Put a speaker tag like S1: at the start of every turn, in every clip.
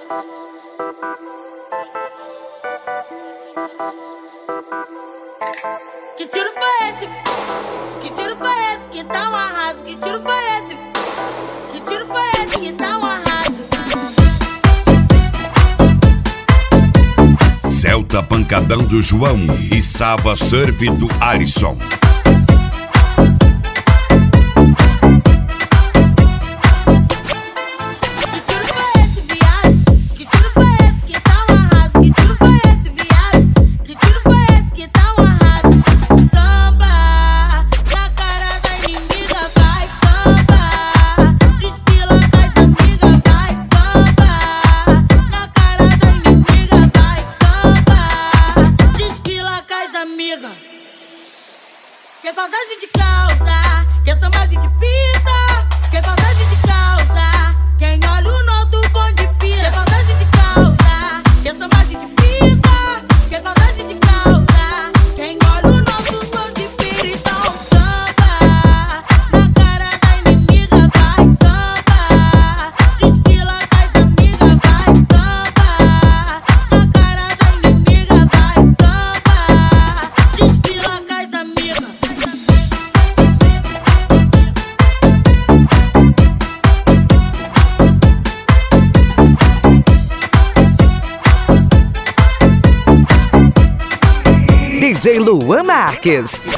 S1: Que tiro foi esse? Que tiro foi esse que tá um arraso? Que tiro foi esse? Que tiro foi esse que tá um arraso?
S2: Celta Pancadão do João e Sava Surf do Alisson.
S1: Que saudade de causa, que samba de pita. Que saudade de causa, quem olha o nosso bonde pira. Que saudade de causa, que samba de pita. Que saudade de causa, quem olha o nosso bonde pira. Então samba, na cara da inimiga vai samba. Desfila com as amigas vai samba. Na cara da inimiga vai samba. Desfila com as amigas.
S3: DJ Luan Marques.
S1: Que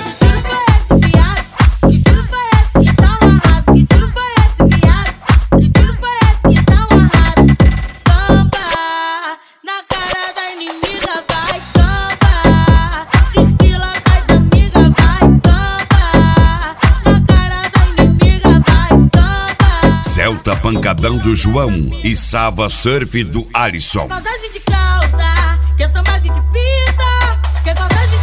S1: tiro foi esse, viado? Que tiro foi esse que tá um arraso? Que tiro foi esse, viado? Que tiro foi esse que tá um arraso? Samba, na cara da inimiga vai samba. Desfila com as amigas vai samba. Na cara da inimiga vai samba.
S2: Celta Pancadão do João e Sava Surf do Alisson.
S1: Que saudade de causa, que samba de pita. Que saudade de